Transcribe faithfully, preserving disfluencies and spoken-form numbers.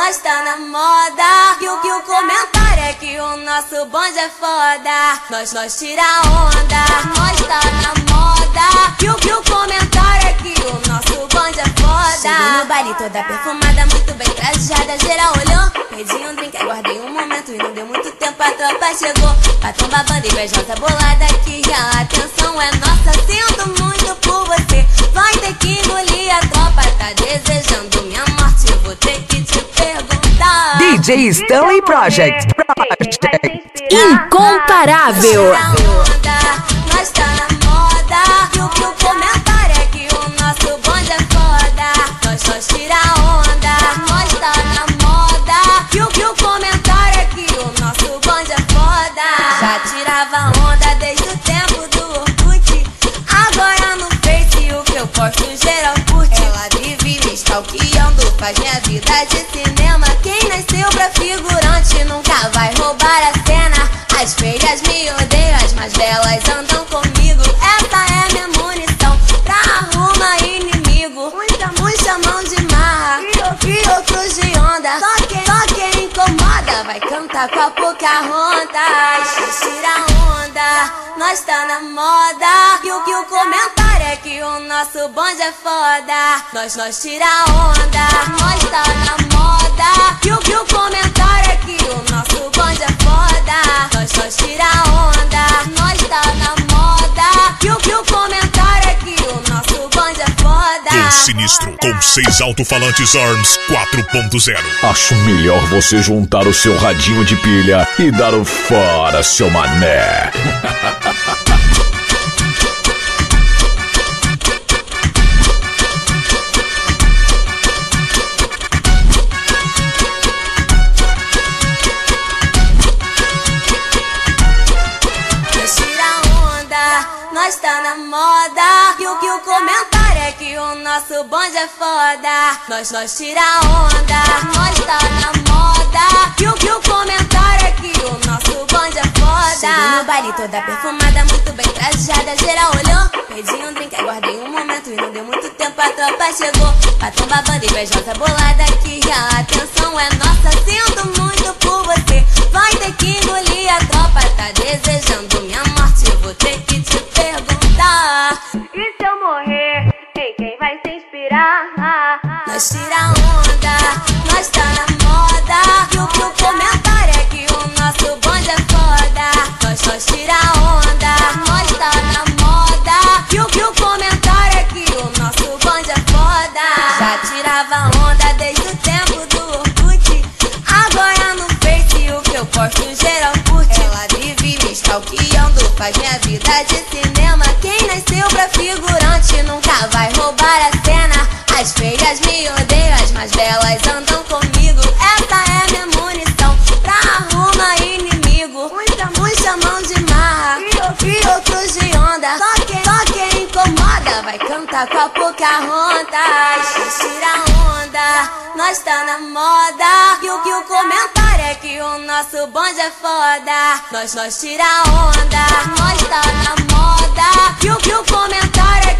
nós tá na moda. E o que o comentário é que o nosso bonde é foda. Nós, nós tira onda, nós tá na moda. E o que o comentário é que o nosso bonde é foda. Cheguei no baile toda perfumada, muito bem trajada. Geral olhou, pedi um drink, aguardei um momento e não deu muito tempo, a tropa chegou. Patrão babando, invejosa bolada, que a atenção é nossa. Sinto muito por você, vai ter que engolir. A tropa tá desejando minha morte, vou ter que te perguntar. D J Stanley Project, Project. Incomparável. Nós tá na moda. E o que o comentário é que o nosso bonde é foda. Nós só tira onda, nós tá na moda. E o que o comentário é que o nosso bonde é foda. Já tirava onda desde o tempo do Orkut. Agora no Face o que eu posto geral curte. Ela vive me stalkeando, faz minha vida de cinema. Quem nasceu pra figurante nunca vai roubar a cena. As feiras me odeiam, as mais belas andam comigo. Essa é minha munição pra arrumar inimigo. Uns chamam de marra e outros de onda. Só quem, só quem incomoda vai cantar com a Pocahontas. Tira onda, nós tá na moda. E o que o comentário é que o nosso bonde é foda. Nós, nós tira onda, nós tá na moda. E o que o comentário é que o nosso bonde é foda. Nós só tira onda, nós tá na moda. E o que o comentário é que o nosso bonde é foda. O Sinistro com seis alto-falantes Arms quatro ponto zero. Acho melhor você juntar o seu radinho de pilha e dar o fora, seu mané. Nós tá na moda. E o que o comentário é que o nosso bonde é foda. Nós, nós tira onda, nós tá na moda. E o que o comentário é que o nosso bonde é foda. Cheguei no baile toda perfumada, muito bem trajada. Geral olhou, pedi um drink, aguardei um momento e não deu muito tempo, a tropa chegou. Patrão babando, invejosa bolada, que a atenção é nossa. Sinto muito por você, vai ter que engolir. A tropa tá desejando minha morte, vou ter que te perguntar. E se eu morrer, em quem vai se inspirar? Nós tira onda, nós tá na moda. E o que o comentário é que o nosso bonde é foda. Nós só tira onda, nós tá na moda. E o que o comentário é que o nosso bonde é foda. Já tirava onda desde o tempo do Orkut. Agora no Face o que eu posto geral curte. Ela vive me stalkeando, faz minha vida de cinema. Quem nasceu pra figurante nunca vai roubar a cena. As feiras me odeiam, as mais belas andam comigo. Essa é minha munição pra arrumar inimigo. Uns chamam de marra e outros de onda. Só quem, só quem incomoda vai cantar com a Pocahontas. Tira onda, nós tá na moda. E o que o comentário é que o nosso bonde é foda. Nós, nós tira onda, nós tá na moda. E o que o comentário é